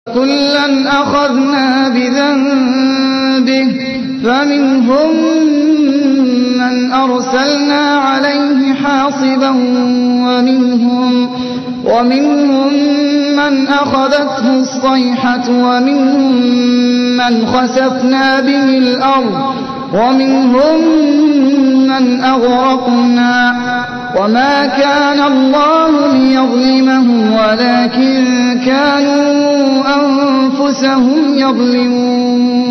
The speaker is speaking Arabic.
كلا أخذنا بذنبه فمنهم من أرسلنا عليه حاصبا ومنهم من أخذته الصيحة ومنهم من خسفنا به الأرض ومنهم من أغرقنا وما كان الله ليظلمهم ولكن كانوا أنفسهم يظلمون